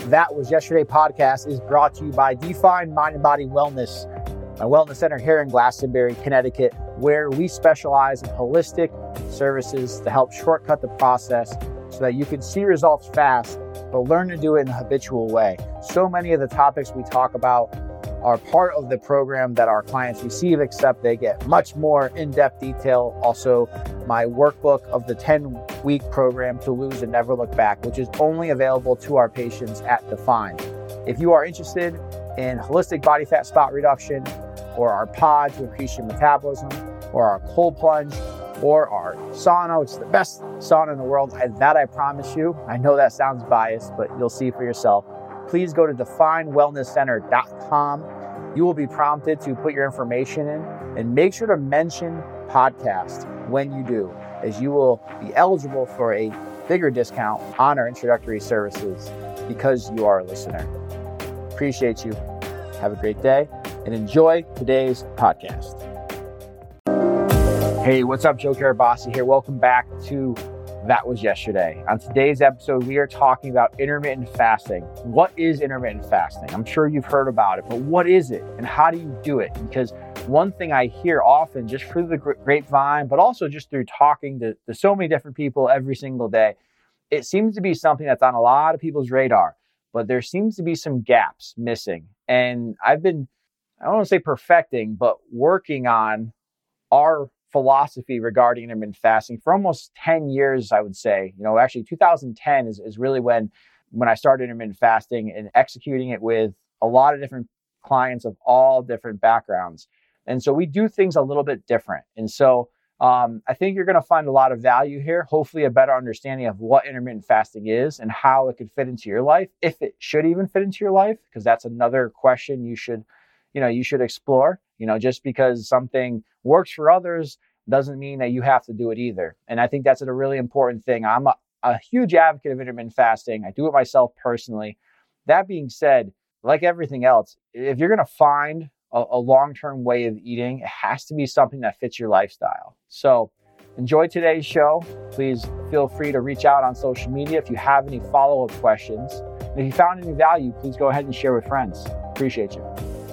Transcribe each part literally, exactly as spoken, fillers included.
That Was Yesterday podcast is brought to you by Define Mind and Body Wellness, my wellness center here in Glastonbury, Connecticut, where we specialize in holistic services to help shortcut the process so that you can see results fast, but learn to do it in a habitual way. So many of the topics we talk about are part of the program that our clients receive, except they get much more in-depth detail. Also, my workbook of the ten-week program to lose and never look back, which is only available to our patients at Define. If you are interested in holistic body fat spot reduction, or our pod to increase your metabolism, or our cold plunge, or our sauna, which is the best sauna in the world, and that I promise you, I know that sounds biased, but you'll see for yourself. Please go to define wellness center dot com. You will be prompted to put your information in and make sure to mention podcast when you do, as you will be eligible for a bigger discount on our introductory services because you are a listener. Appreciate you. Have a great day and enjoy today's podcast. Hey, what's up? Joe Carabasi here. Welcome back to That Was Yesterday. On today's episode, we are talking about intermittent fasting. What is intermittent fasting? I'm sure you've heard about it, but what is it and how do you do it? Because one thing I hear often just through the grapevine, but also just through talking to, to so many different people every single day, it seems to be something that's on a lot of people's radar, but there seems to be some gaps missing. And I've been, I don't want to say perfecting, but working on our philosophy regarding intermittent fasting for almost ten years, I would say. You know, actually two thousand ten is, is really when, when I started intermittent fasting and executing it with a lot of different clients of all different backgrounds. And so we do things a little bit different. And so um, I think you're going to find a lot of value here, hopefully a better understanding of what intermittent fasting is and how it could fit into your life, if it should even fit into your life, because that's another question you should, you know, you should explore. You know, just because something works for others doesn't mean that you have to do it either. And I think that's a really important thing. I'm a, a huge advocate of intermittent fasting. I do it myself personally. That being said, like everything else, if you're going to find a, a long-term way of eating, it has to be something that fits your lifestyle. So enjoy today's show. Please feel free to reach out on social media if you have any follow-up questions. And if you found any value, please go ahead and share with friends. Appreciate you.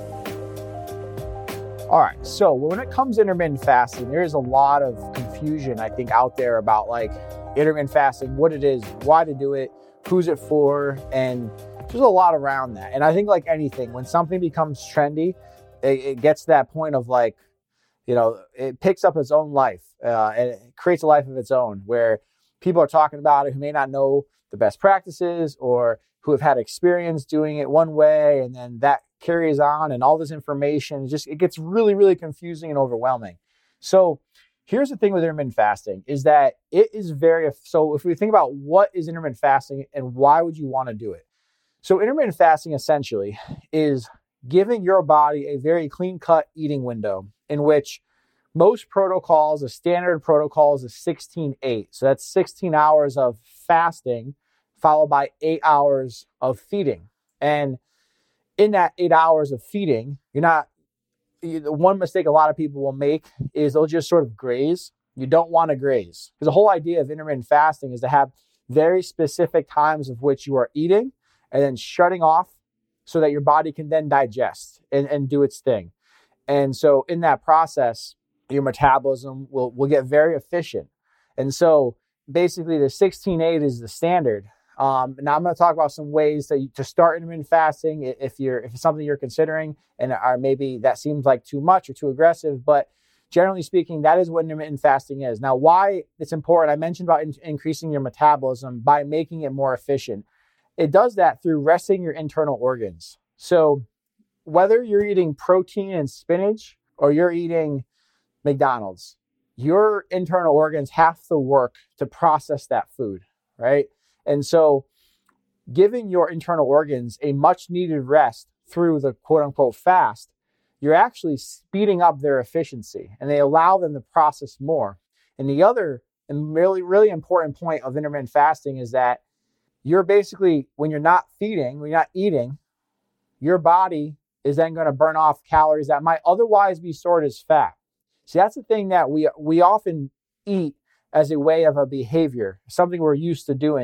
All right, so when it comes to intermittent fasting, there is a lot of confusion, I think, out there about like intermittent fasting, what it is, why to do it, who's it for, and there's a lot around that. And I think like anything, when something becomes trendy, it, it gets to that point of like, you know, it picks up its own life uh, and it creates a life of its own where people are talking about it who may not know the best practices or who have had experience doing it one way, and then that carries on and all this information, just it gets really, really confusing and overwhelming. So here's the thing with intermittent fasting is that it is very, so if we think about what is intermittent fasting and why would you want to do it? So intermittent fasting essentially is giving your body a very clean-cut eating window in which most protocols, a standard protocol is a sixteen eight. So that's sixteen hours of fasting followed by eight hours of feeding. And in that eight hours of feeding, you're not, you, the one mistake a lot of people will make is they'll just sort of graze. You don't want to graze. Because the whole idea of intermittent fasting is to have very specific times of which you are eating and then shutting off so that your body can then digest and, and do its thing. And so in that process, your metabolism will, will get very efficient. And so basically the sixteen eight is the standard. Um, now I'm going to talk about some ways to, to start intermittent fasting if you're if it's something you're considering and or maybe that seems like too much or too aggressive. But generally speaking, that is what intermittent fasting is. Now, why it's important, I mentioned about in, increasing your metabolism by making it more efficient. It does that through resting your internal organs. So whether you're eating protein and spinach or you're eating McDonald's, your internal organs have to work to process that food, right? And so giving your internal organs a much needed rest through the quote unquote fast, you're actually speeding up their efficiency and they allow them to process more. And the other and really, really important point of intermittent fasting is that you're basically, when you're not feeding, when you're not eating, your body is then going to burn off calories that might otherwise be stored as fat. See, that's the thing that we we often eat as a way of a behavior, something we're used to doing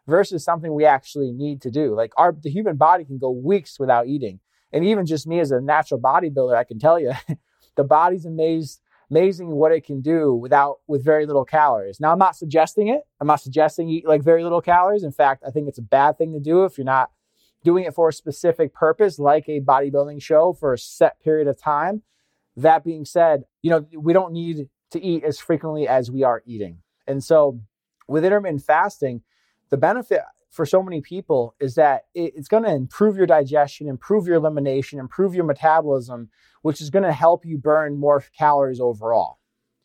versus something we actually need to do. Like our the human body can go weeks without eating. And even just me as a natural bodybuilder, I can tell you, the body's amazed, amazing what it can do without with very little calories. Now, I'm not suggesting it. I'm not suggesting eat like very little calories. In fact, I think it's a bad thing to do if you're not doing it for a specific purpose, like a bodybuilding show for a set period of time. That being said, you know, we don't need to eat as frequently as we are eating. And so with intermittent fasting, the benefit for so many people is that it's going to improve your digestion, improve your elimination, improve your metabolism, which is going to help you burn more calories overall.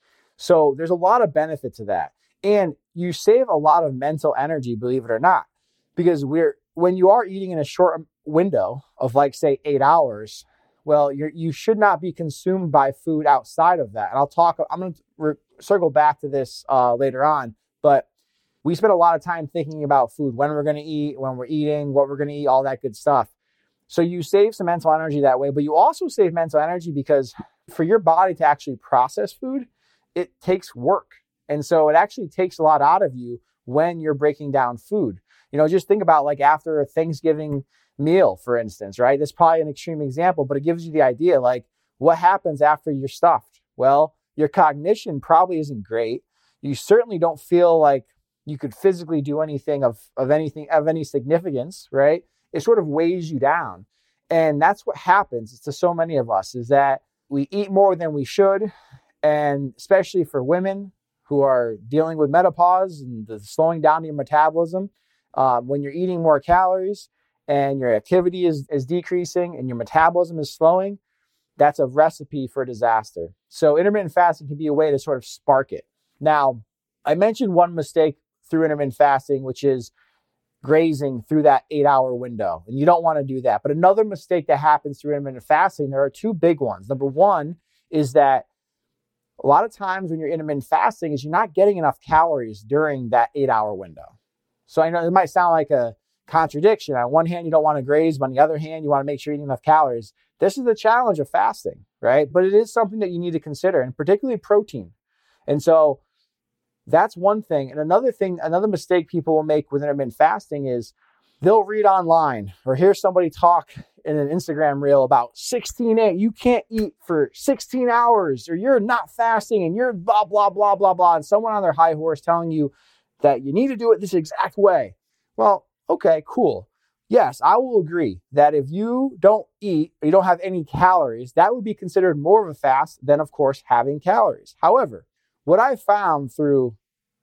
So there's a lot of benefit to that. And you save a lot of mental energy, believe it or not, because we're when you are eating in a short window of like, say, eight hours, well, you're, you should not be consumed by food outside of that. And I'll talk, I'm going to re- circle back to this uh, later on, but we spend a lot of time thinking about food, when we're going to eat, when we're eating, what we're going to eat, all that good stuff. So you save some mental energy that way, but you also save mental energy because for your body to actually process food, it takes work. And so it actually takes a lot out of you when you're breaking down food. You know, just think about like after a Thanksgiving meal, for instance, right? That's probably an extreme example, but it gives you the idea, like what happens after you're stuffed? Well, your cognition probably isn't great. You certainly don't feel like you could physically do anything of, of anything of any significance, right? It sort of weighs you down. And that's what happens to so many of us, is that we eat more than we should. And especially for women who are dealing with menopause and the slowing down your metabolism, um, when you're eating more calories and your activity is, is decreasing and your metabolism is slowing, that's a recipe for disaster. So intermittent fasting can be a way to sort of spark it. Now, I mentioned one mistake through intermittent fasting, which is grazing through that eight hour window. And you don't want to do that. But another mistake that happens through intermittent fasting, there are two big ones. Number one is that a lot of times when you're intermittent fasting is you're not getting enough calories during that eight hour window. So I know it might sound like a contradiction. On one hand, you don't want to graze, but on the other hand, you want to make sure you're eating enough calories. This is the challenge of fasting, right? But it is something that you need to consider, and particularly protein. And so that's one thing. And another thing, another mistake people will make with intermittent fasting is they'll read online or hear somebody talk in an Instagram reel about sixteen eight. You can't eat for sixteen hours or you're not fasting and you're blah, blah, blah, blah, blah. And someone on their high horse telling you that you need to do it this exact way. Well, okay, cool. Yes, I will agree that if you don't eat, or you don't have any calories, that would be considered more of a fast than, of course, having calories. However, what I found through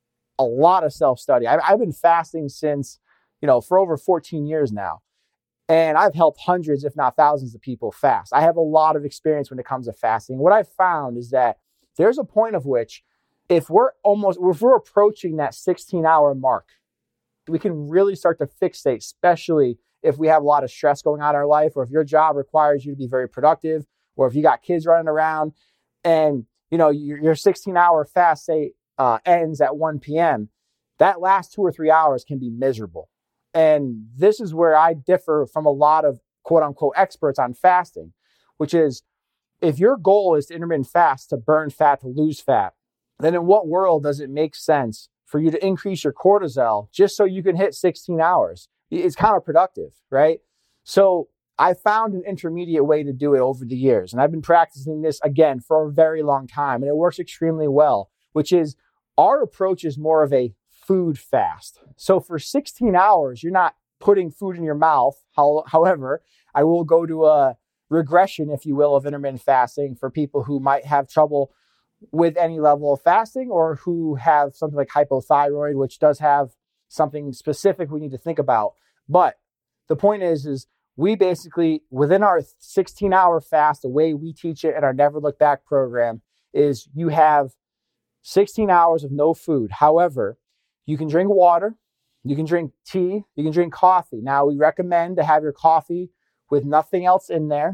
a lot of self-study, I've, I've been fasting since, you know, for over fourteen years now. And I've helped hundreds, if not thousands of people fast. I have a lot of experience when it comes to fasting. What I've found is that there's a point of which if we're almost, if we're approaching that sixteen hour mark, we can really start to fixate, especially if we have a lot of stress going on in our life, or if your job requires you to be very productive, or if you got kids running around and, you know, your, your sixteen hour fast, say, uh, ends at one p.m., that last two or three hours can be miserable. And this is where I differ from a lot of quote unquote experts on fasting, which is if your goal is to intermittent fast, to burn fat, to lose fat, then in what world does it make sense for you to increase your cortisol just so you can hit sixteen hours? It's counterproductive, right? So I found an intermediate way to do it over the years. And I've been practicing this again for a very long time, and it works extremely well, which is our approach is more of a food fast. So for sixteen hours, you're not putting food in your mouth. How, however, I will go to a regression, if you will, of intermittent fasting for people who might have trouble with any level of fasting or who have something like hypothyroid, which does have something specific we need to think about. But the point is, is we basically, within our sixteen hour fast, the way we teach it in our Never Look Back program is you have sixteen hours of no food. However, you can drink water, you can drink tea, you can drink coffee. Now, we recommend to have your coffee with nothing else in there.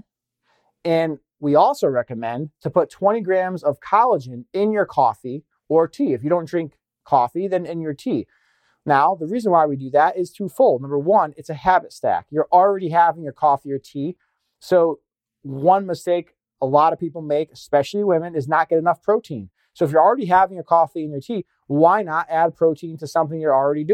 And we also recommend to put twenty grams of collagen in your coffee or tea. If you don't drink coffee, then in your tea. Now, the reason why we do that is twofold. Number one, it's a habit stack. You're already having your coffee or tea. So one mistake a lot of people make, especially women, is not get enough protein. So if you're already having your coffee and your tea, why not add protein to something you're already doing?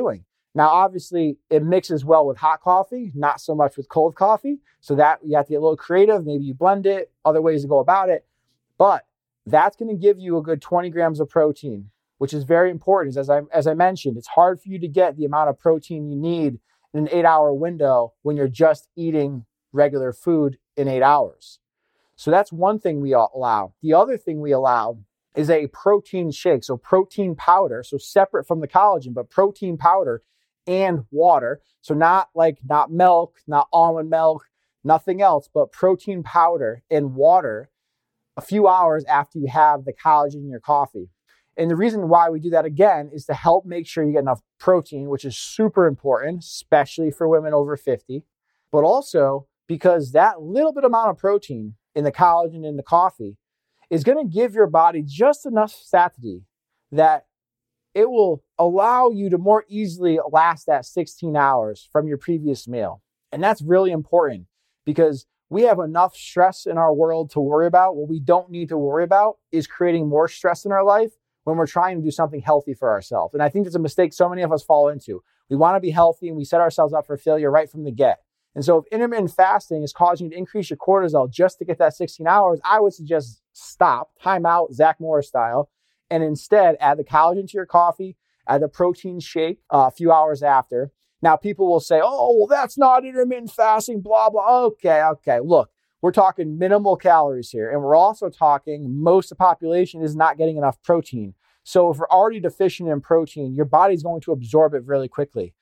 Now, obviously, it mixes well with hot coffee, not so much with cold coffee. So that you have to get a little creative. Maybe you blend it, other ways to go about it. But that's going to give you a good twenty grams of protein, which is very important. As I, as I mentioned, it's hard for you to get the amount of protein you need in an eight-hour window when you're just eating regular food in eight hours. So that's one thing we allow. The other thing we allow is a protein shake. So protein powder, so separate from the collagen, but protein powder and water. So not like, not milk, not almond milk, nothing else, but protein powder and water a few hours after you have the collagen in your coffee. And the reason why we do that again is to help make sure you get enough protein, which is super important, especially for women over fifty, but also because that little bit amount of protein in the collagen in the coffee is going to give your body just enough satiety that it will allow you to more easily last that sixteen hours from your previous meal. And that's really important because we have enough stress in our world to worry about. What we don't need to worry about is creating more stress in our life when we're trying to do something healthy for ourselves. And I think it's a mistake so many of us fall into. We want to be healthy and we set ourselves up for failure right from the get. And so if intermittent fasting is causing you to increase your cortisol just to get that sixteen hours, I would suggest stop, time out, Zach Morris style, and instead add the collagen to your coffee, add the protein shake uh, a few hours after. Now, people will say, oh, well, that's not intermittent fasting, blah, blah. Okay, okay. Look, we're talking minimal calories here. And we're also talking most of the population is not getting enough protein. So if we're already deficient in protein, your body's going to absorb it really quickly.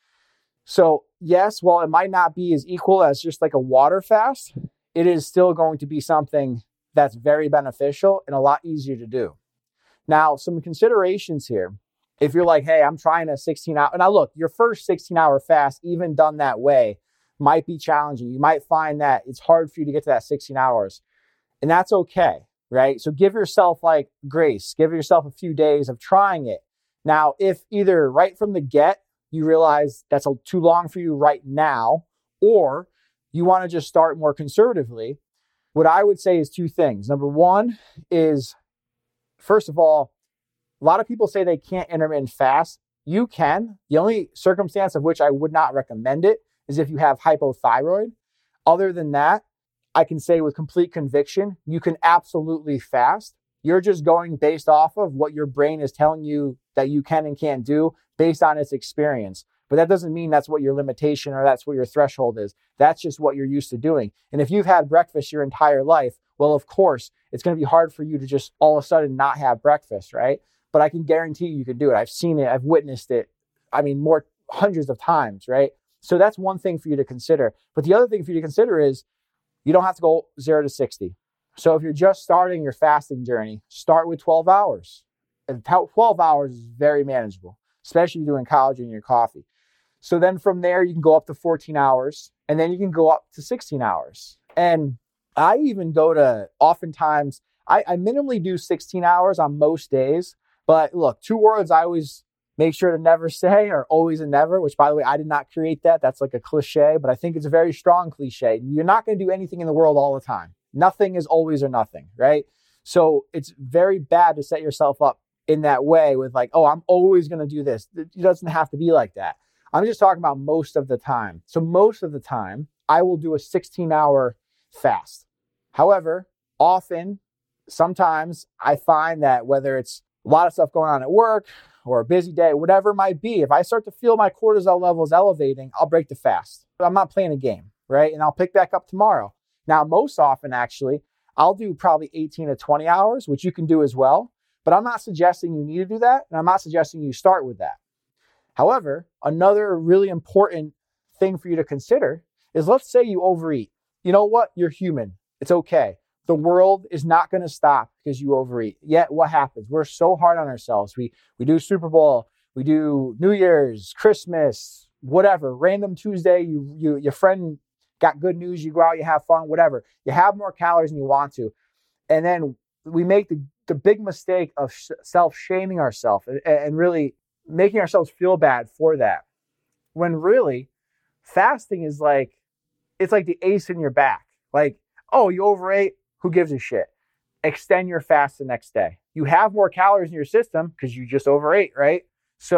So yes, while it might not be as equal as just like a water fast, it is still going to be something that's very beneficial and a lot easier to do. Now, some considerations here. If you're like, hey, I'm trying a sixteen hour, now look, your first sixteen hour fast, even done that way, might be challenging. You might find that it's hard for you to get to that sixteen hours, and that's okay, right? So give yourself like grace, give yourself a few days of trying it. Now, if either right from the get, you realize that's a, too long for you right now, or you want to just start more conservatively, what I would say is two things. Number one is, first of all, a lot of people say they can't intermittent fast. You can. The only circumstance of which I would not recommend it is if you have hypothyroid. Other than that, I can say with complete conviction, you can absolutely fast. You're just going based off of what your brain is telling you that you can and can't do based on its experience. But that doesn't mean that's what your limitation or that's what your threshold is. That's just what you're used to doing. And if you've had breakfast your entire life, well, of course, it's going to be hard for you to just all of a sudden not have breakfast, right? But I can guarantee you, you can do it. I've seen it. I've witnessed it. I mean, more hundreds of times, right? So that's one thing for you to consider. But the other thing for you to consider is you don't have to go zero to sixty. So if you're just starting your fasting journey, start with twelve hours. And twelve hours is very manageable, especially doing collagen in your coffee. So then from there, you can go up to fourteen hours, and then you can go up to sixteen hours. And I even go to, oftentimes, I, I minimally do sixteen hours on most days. But look, two words I always make sure to never say are always and never, which, by the way, I did not create that. That's like a cliche, but I think it's a very strong cliche. You're not going to do anything in the world all the time. Nothing is always or nothing, right? So it's very bad to set yourself up in that way with like, oh, I'm always going to do this. It doesn't have to be like that. I'm just talking about most of the time. So most of the time, I will do a sixteen hour fast. However, often, sometimes I find that whether it's a lot of stuff going on at work or a busy day, whatever it might be, if I start to feel my cortisol levels elevating, I'll break the fast. I'm not playing a game, right? And I'll pick back up tomorrow. Now, most often, actually, I'll do probably eighteen to twenty hours, which you can do as well. But I'm not suggesting you need to do that. And I'm not suggesting you start with that. However, another really important thing for you to consider is, let's say you overeat. You know what? You're human. It's okay. The world is not going to stop because you overeat. Yet what happens? We're so hard on ourselves. We we do Super Bowl, we do New Year's, Christmas, whatever. Random Tuesday, you you your friend got good news, you go out, you have fun, whatever. You have more calories than you want to. And then we make the, the big mistake of sh- self-shaming ourselves and, and really making ourselves feel bad for that. When really, fasting is like, it's like the ace in your back. Like, oh, you overate? Who gives a shit? Extend your fast the next day. You have more calories in your system because you just overate, right? So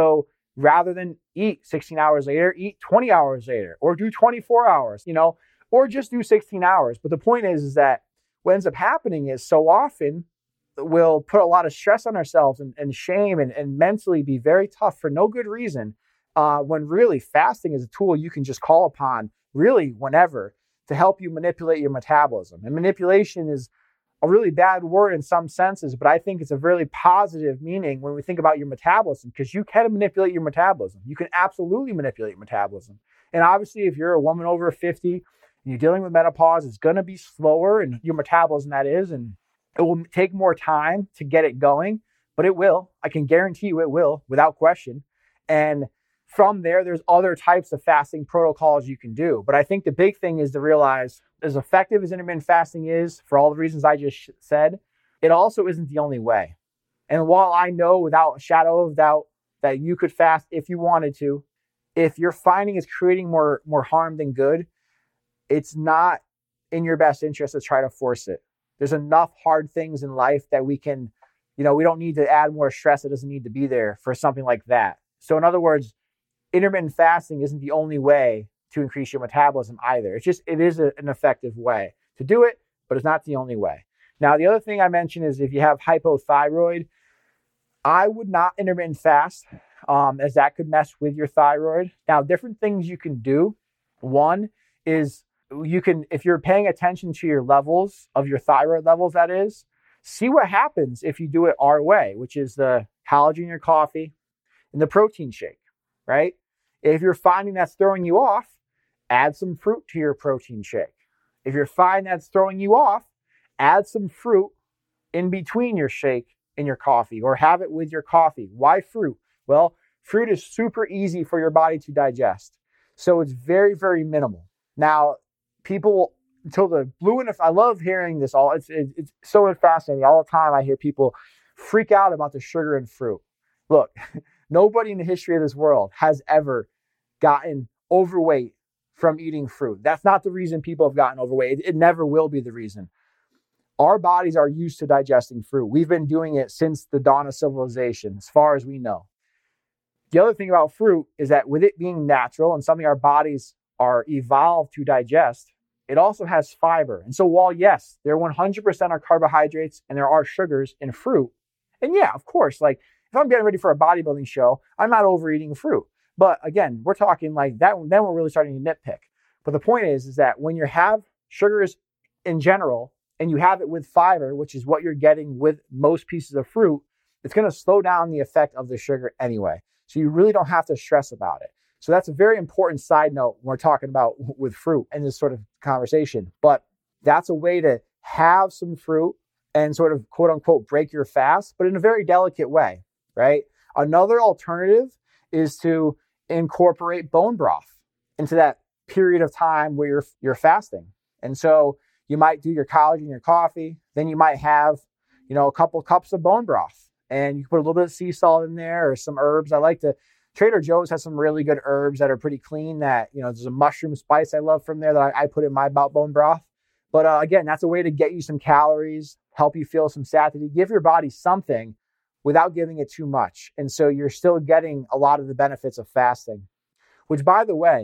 rather than eat sixteen hours later, eat twenty hours later, or do twenty-four hours, you know, or just do sixteen hours. But the point is, is that what ends up happening is so often we'll put a lot of stress on ourselves and, and shame and, and mentally be very tough for no good reason. Uh, when really fasting is a tool you can just call upon really whenever to help you manipulate your metabolism. And manipulation is a really bad word in some senses, but I think it's a really positive meaning when we think about your metabolism, because you can manipulate your metabolism. You can absolutely manipulate your metabolism. And obviously, if you're a woman over fifty and you're dealing with menopause, it's going to be slower, and your metabolism that is, and it will take more time to get it going, but it will. I can guarantee you it will, without question. And from there, there's other types of fasting protocols you can do. But I think the big thing is to realize, as effective as intermittent fasting is, for all the reasons I just said, it also isn't the only way. And while I know without a shadow of doubt that you could fast if you wanted to, if you're finding it's creating more, more harm than good, it's not in your best interest to try to force it. There's enough hard things in life that we can, you know, we don't need to add more stress that doesn't need to be there for something like that. So in other words, intermittent fasting isn't the only way to increase your metabolism either. It's just, it is a, an effective way to do it, but it's not the only way. Now, the other thing I mentioned is if you have hypothyroid, I would not intermittent fast, um, as that could mess with your thyroid. Now, different things you can do. One is you can, if you're paying attention to your levels of your thyroid levels, that is, see what happens if you do it our way, which is the collagen in your coffee and the protein shake, right? If you're finding that's throwing you off, add some fruit to your protein shake. If you're finding that's throwing you off, add some fruit in between your shake and your coffee, or have it with your coffee. Why fruit? Well, fruit is super easy for your body to digest. So it's very, very minimal. Now, people, until the blue, and if I love hearing this all, it's, it's, it's so fascinating. All the time I hear people freak out about the sugar in fruit. Look, nobody in the history of this world has ever gotten overweight from eating fruit. That's not the reason people have gotten overweight. It, it never will be the reason. Our bodies are used to digesting fruit. We've been doing it since the dawn of civilization, as far as we know. The other thing about fruit is that with it being natural and something our bodies are evolved to digest, it also has fiber. And so while, yes, there one hundred percent are carbohydrates and there are sugars in fruit, and yeah, of course, like if I'm getting ready for a bodybuilding show, I'm not overeating fruit. But again, we're talking like that, then we're really starting to nitpick. But the point is, is that when you have sugars in general, and you have it with fiber, which is what you're getting with most pieces of fruit, it's going to slow down the effect of the sugar anyway. So you really don't have to stress about it. So that's a very important side note when we're talking about with fruit in this sort of conversation. But that's a way to have some fruit and sort of quote unquote break your fast, but in a very delicate way, right? Another alternative is to incorporate bone broth into that period of time where you're you're fasting. And so you might do your collagen in your coffee, then you might have, you know, a couple cups of bone broth, and you can put a little bit of sea salt in there or some herbs. I like to, Trader Joe's has some really good herbs that are pretty clean that, you know, there's a mushroom spice I love from there that I, I put in my bone broth. But uh, again, that's a way to get you some calories, help you feel some satiety, give your body something without giving it too much. And so you're still getting a lot of the benefits of fasting, which, by the way,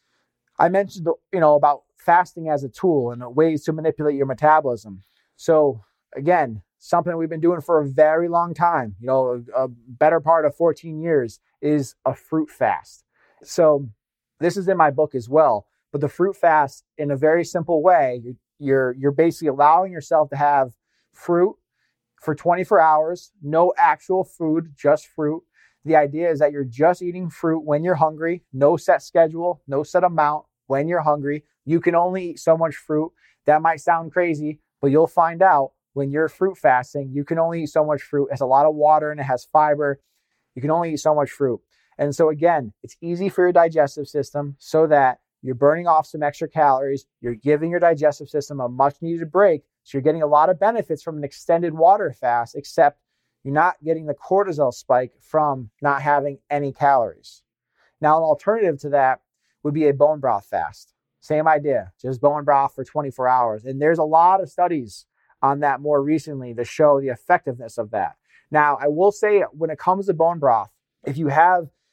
I mentioned, you know, about fasting as a tool and ways to manipulate your metabolism. So again, something we've been doing for a very long time, you know, a, a better part of fourteen years is a fruit fast. So this is in my book as well, but the fruit fast, in a very simple way, you're, you're basically allowing yourself to have fruit for twenty-four hours, no actual food, just fruit. The idea is that you're just eating fruit when you're hungry, no set schedule, no set amount. When you're hungry, you can only eat so much fruit. That might sound crazy, but you'll find out when you're fruit fasting, you can only eat so much fruit. It has a lot of water and it has fiber. You can only eat so much fruit. And so again, it's easy for your digestive system so that you're burning off some extra calories. You're giving your digestive system a much needed break. So you're getting a lot of benefits from an extended water fast, except you're not getting the cortisol spike from not having any calories. Now, an alternative to that would be a bone broth fast. Same idea, just bone broth for twenty-four hours. And there's a lot of studies on that more recently to show the effectiveness of that. Now, I will say when it comes to bone broth, if you have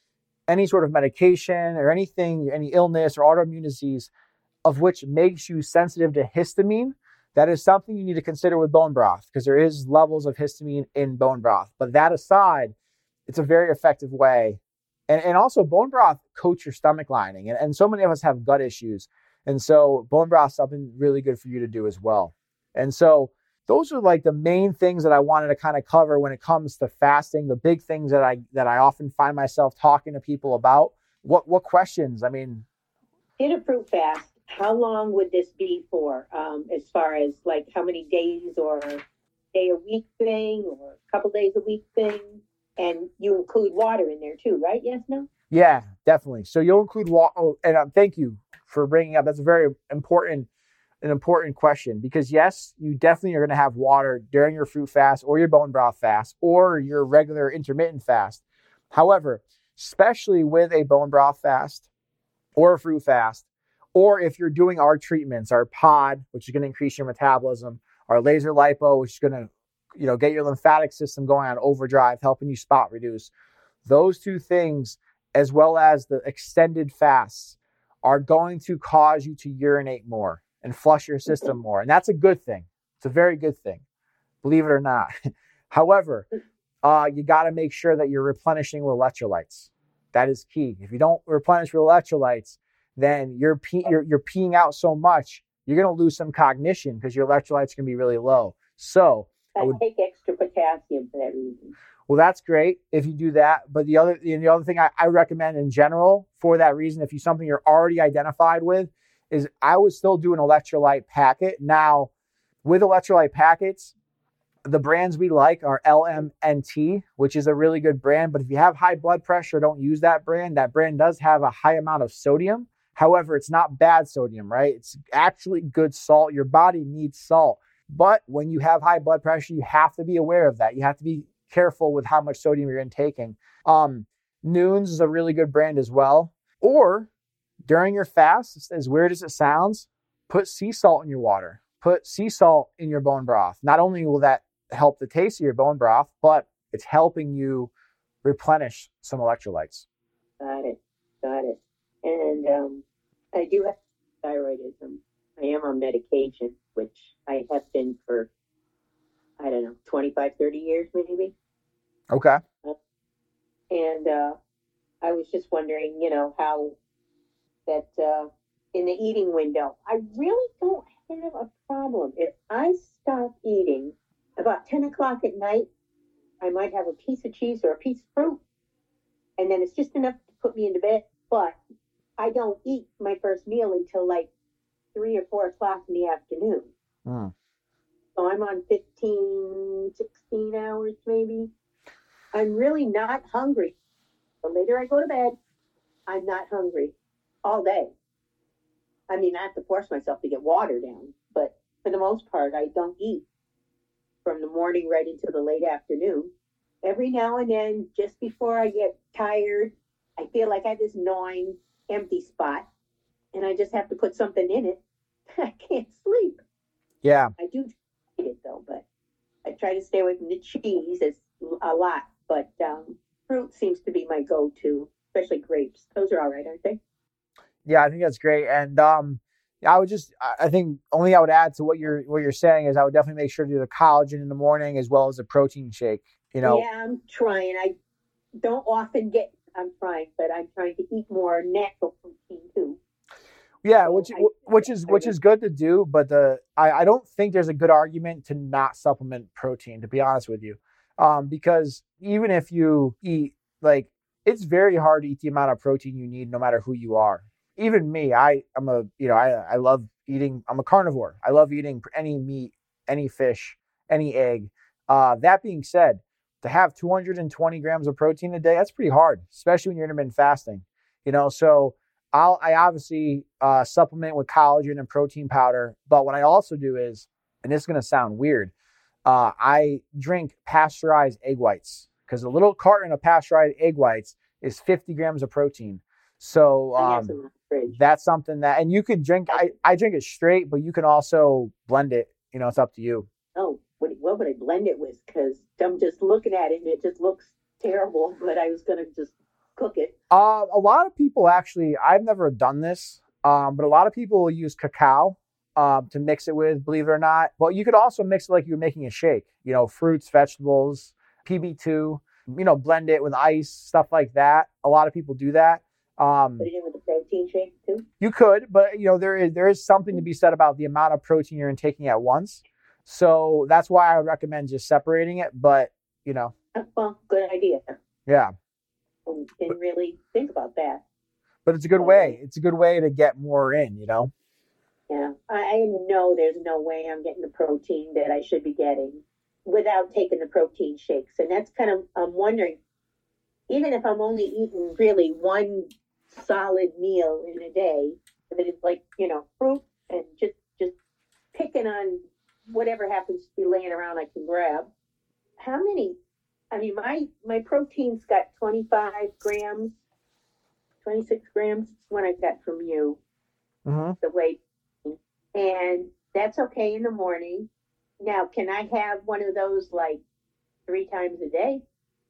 any sort of medication or anything, any illness or autoimmune disease of which makes you sensitive to histamine, that is something you need to consider with bone broth, because there is levels of histamine in bone broth. But that aside, it's a very effective way. And, and also bone broth coats your stomach lining. And, and so many of us have gut issues. And so bone broth is something really good for you to do as well. And so those are like the main things that I wanted to kind of cover when it comes to fasting, the big things that I that I often find myself talking to people about. What what questions? I mean, in a fruit fast, how long would this be for? Um, as far as like how many days, or day a week thing, or a couple days a week thing? And you include water in there too, right? Yes, no? Yeah, definitely. So you'll include water. Oh, and um, thank you for bringing up. That's a very important, an important question, because yes, you definitely are going to have water during your fruit fast or your bone broth fast or your regular intermittent fast. However, especially with a bone broth fast or a fruit fast, or if you're doing our treatments, our pod, which is going to increase your metabolism, our laser lipo, which is going to, you know, get your lymphatic system going on overdrive, helping you spot reduce. Those two things, as well as the extended fasts, are going to cause you to urinate more and flush your system more. And that's a good thing. It's a very good thing, believe it or not. However, uh, you got to make sure that you're replenishing with electrolytes. That is key. If you don't replenish with electrolytes, then you're, pe- you're, you're peeing out so much, you're going to lose some cognition because your electrolytes can be really low. So I, I would take extra potassium for that reason. Well, that's great if you do that. But the other, the other thing I, I recommend in general for that reason, if you something you're already identified with, is I would still do an electrolyte packet. Now, with electrolyte packets, the brands we like are L M N T, which is a really good brand. But if you have high blood pressure, don't use that brand. That brand does have a high amount of sodium. However, it's not bad sodium, right? It's actually good salt. Your body needs salt. But when you have high blood pressure, you have to be aware of that. You have to be careful with how much sodium you're intaking. Um, Nunes is a really good brand as well. Or during your fast, as weird as it sounds, put sea salt in your water. Put sea salt in your bone broth. Not only will that help the taste of your bone broth, but it's helping you replenish some electrolytes. Got it. Got it. And um, I do have thyroidism. I am on medication, which I have been for, I don't know, twenty-five, thirty years maybe. Okay. Uh, and uh, I was just wondering, you know, how that uh, in the eating window, I really don't have a problem. If I stop eating about ten o'clock at night, I might have a piece of cheese or a piece of fruit, and then it's just enough to put me into bed. But I don't eat my first meal until like three or four o'clock in the afternoon. Mm. So I'm on fifteen, sixteen hours maybe. I'm really not hungry. The later I go to bed, I'm not hungry all day. I mean, I have to force myself to get water down, but for the most part, I don't eat from the morning right into the late afternoon. Every now and then, just before I get tired, I feel like I have this gnawing empty spot, and I just have to put something in it. I can't sleep. Yeah. I do eat it though, but I try to stay away from the cheese as a lot. But um, fruit seems to be my go-to, especially grapes. Those are all right, aren't they? Yeah, I think that's great. And um, I would just, I think only I would add to what you're what you're saying is I would definitely make sure to do the collagen in the morning as well as a protein shake. You know. Yeah, I'm trying. I don't often get. I'm trying, but I'm trying to eat more natural protein too. Yeah, so which I, which is which is good to do, but the I, I don't think there's a good argument to not supplement protein, to be honest with you, um, because even if you eat, like, it's very hard to eat the amount of protein you need, no matter who you are. Even me, I I'm a you know I I love eating. I'm a carnivore. I love eating any meat, any fish, any egg. Uh, that being said, to have two hundred twenty grams of protein a day, that's pretty hard, especially when you're intermittent fasting. You know, so. I'll, I obviously uh, supplement with collagen and protein powder, but what I also do is, and this is going to sound weird, uh, I drink pasteurized egg whites, because a little carton of pasteurized egg whites is fifty grams of protein. So um, that's something that, and you can drink, I, I drink it straight, but you can also blend it. You know, it's up to you. Oh, what, what would I blend it with? Because I'm just looking at it and it just looks terrible, but I was going to just cook it. Uh, a lot of people actually, I've never done this, um, but a lot of people will use cacao um, to mix it with, believe it or not. But you could also mix it like you're making a shake, you know, fruits, vegetables, P B two, you know, blend it with ice, stuff like that. A lot of people do that. Um, Put it in with the protein shake too? You could, but you know, there is there is something to be said about the amount of protein you're taking at once. So that's why I would recommend just separating it. But you know, Oh, well, good idea. yeah. I didn't really think about that. But it's a good way. It's a good way to get more in, you know? Yeah. I, I know there's no way I'm getting the protein that I should be getting without taking the protein shakes. And that's kind of, I'm wondering, even if I'm only eating really one solid meal in a day, that it's like, you know, fruit and just, just picking on whatever happens to be laying around I can grab. How many? I mean, my, my protein's got twenty-five grams, twenty-six grams, what I got from you, Mm-hmm. the weight. And that's okay in the morning. Now, can I have one of those like three times a day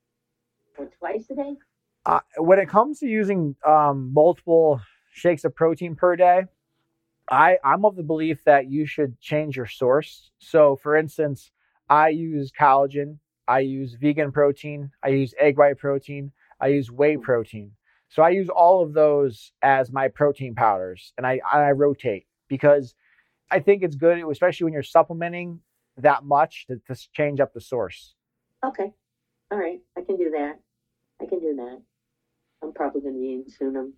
or twice a day? Uh, when it comes to using um, multiple shakes of protein per day, I, I'm of the belief that you should change your source. So, for instance, I use collagen, I use vegan protein, I use egg white protein, I use whey protein. So I use all of those as my protein powders, and I, I rotate because I think it's good, especially when you're supplementing that much, to, to change up the source. Okay. All right. I can do that. I can do that. I'm probably going to be in soon. I'm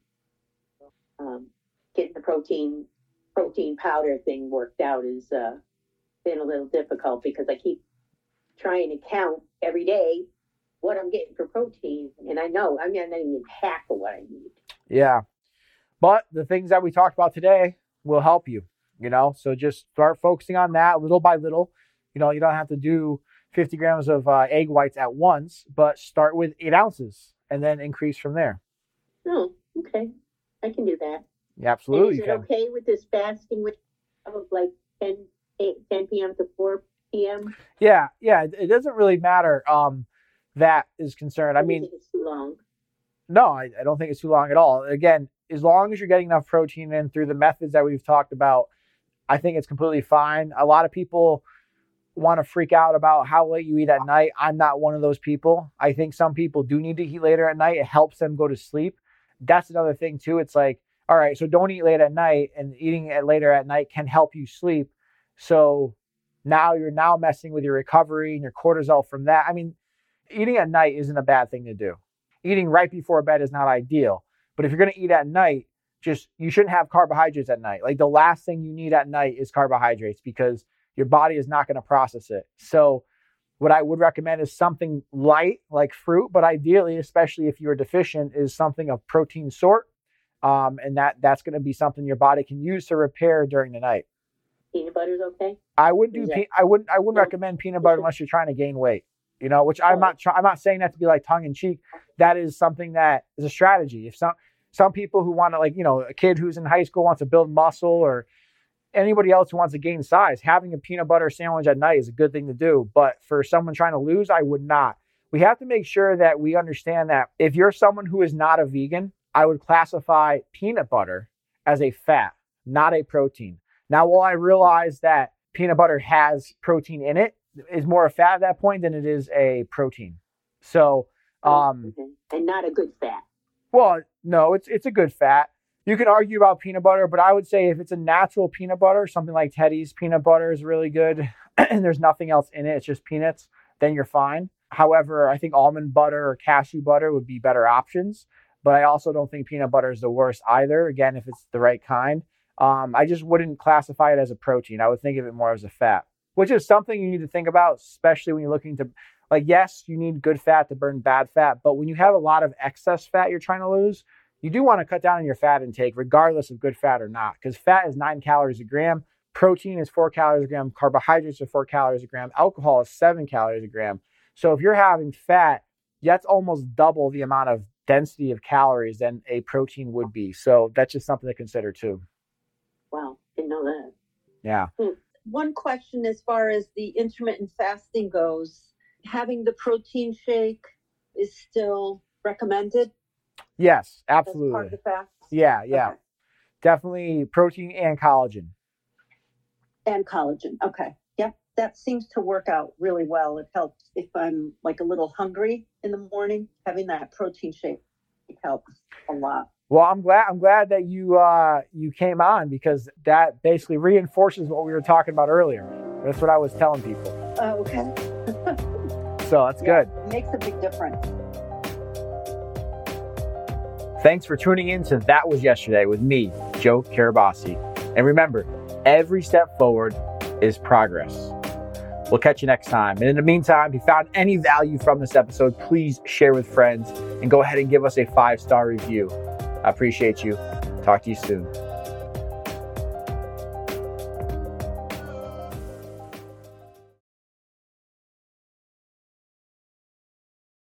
um, getting the protein protein powder thing worked out has uh, been a little difficult because I keep trying to count every day what I'm getting for protein, and I know I'm not even half of what I need. Yeah, but the things that we talked about today will help you. You know, so just start focusing on that little by little. You know, you don't have to do fifty grams of uh, egg whites at once, but start with eight ounces and then increase from there. Oh, okay. I can do that. Yeah, absolutely. And is you it can. okay with this fasting with of like ten, eight, ten p.m. to four p.m.? Yeah, yeah. It, it doesn't really matter. Um, that is concerned. I mean, it's too long. No, I, I don't think it's too long at all. Again, as long as you're getting enough protein in through the methods that we've talked about, I think it's completely fine. A lot of people want to freak out about how late you eat at night. I'm not one of those people. I think some people do need to eat later at night. It helps them go to sleep. That's another thing too. It's like, all right, so don't eat late at night, and eating it later at night can help you sleep. So now you're now messing with your recovery and your cortisol from that. I mean, eating at night isn't a bad thing to do. Eating right before bed is not ideal. But if you're going to eat at night, just you shouldn't have carbohydrates at night. Like the last thing you need at night is carbohydrates because your body is not going to process it. So what I would recommend is something light like fruit, but ideally, especially if you're deficient, is something of protein sort. Um, and that that's going to be something your body can use to repair during the night. Peanut butter's okay? I wouldn't do. Pe- I wouldn't. I wouldn't No. recommend peanut butter unless you're trying to gain weight. You know, which I'm not. Try- I'm not saying that to be like tongue in cheek. That is something that is a strategy. If some some people who want to, like, you know, a kid who's in high school wants to build muscle, or anybody else who wants to gain size, having a peanut butter sandwich at night is a good thing to do. But for someone trying to lose, I would not. We have to make sure that we understand that if you're someone who is not a vegan, I would classify peanut butter as a fat, not a protein. Now, while I realize that peanut butter has protein in it, is more a fat at that point than it is a protein. So, um, okay. And not a good fat. Well, no, it's it's a good fat. You can argue about peanut butter, but I would say if it's a natural peanut butter, something like Teddy's peanut butter is really good, and there's nothing else in it, it's just peanuts, then you're fine. However, I think almond butter or cashew butter would be better options, but I also don't think peanut butter is the worst either, again, if it's the right kind. Um, I just wouldn't classify it as a protein. I would think of it more as a fat, which is something you need to think about, especially when you're looking to, like, yes, you need good fat to burn bad fat, but when you have a lot of excess fat you're trying to lose, you do want to cut down on your fat intake, regardless of good fat or not, because fat is nine calories a gram, protein is four calories a gram, carbohydrates are four calories a gram, alcohol is seven calories a gram. So if you're having fat, that's almost double the amount of density of calories than a protein would be. So that's just something to consider too. Wow, didn't know that. Yeah. Hmm. One question as far as the intermittent fasting goes, having the protein shake is still recommended? Yes, That's part absolutely. of the fast? Yeah, yeah. Okay. Definitely protein and collagen. And collagen. Okay. Yep. That seems to work out really well. It helps if I'm like a little hungry in the morning. Having that protein shake helps a lot. Well, I'm glad I'm glad that you uh, you came on, because that basically reinforces what we were talking about earlier. That's what I was telling people. Oh, okay. So that's Yeah, good. it makes a big difference. Thanks for tuning in to That Was Yesterday with me, Joe Carabasi. And remember, every step forward is progress. We'll catch you next time. And in the meantime, if you found any value from this episode, please share with friends and go ahead and give us a five-star review. I appreciate you. Talk to you soon.